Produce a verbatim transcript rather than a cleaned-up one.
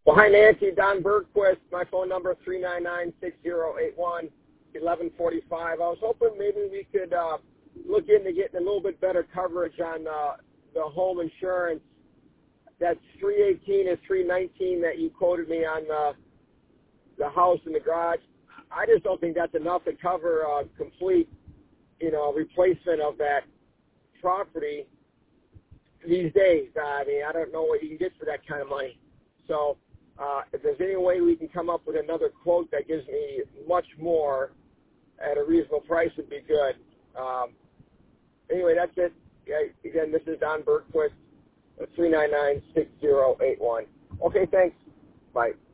Well, hi, Nancy. Don Bergquist. My phone number, three nine nine, six zero eight one, eleven forty-five. I was hoping maybe we could uh, look into getting a little bit better coverage on uh, the home insurance. That's three eighteen or three nineteen that you quoted me on uh, the house and the garage. I just don't think that's enough to cover a complete, you know, replacement of that property these days. I mean, I don't know what you can get for that kind of money. So uh, if there's any way we can come up with another quote that gives me much more at a reasonable price would be good. Um, anyway, that's it. Again, this is Don Bergquist, three nine nine, six zero eight one. Okay, thanks. Bye.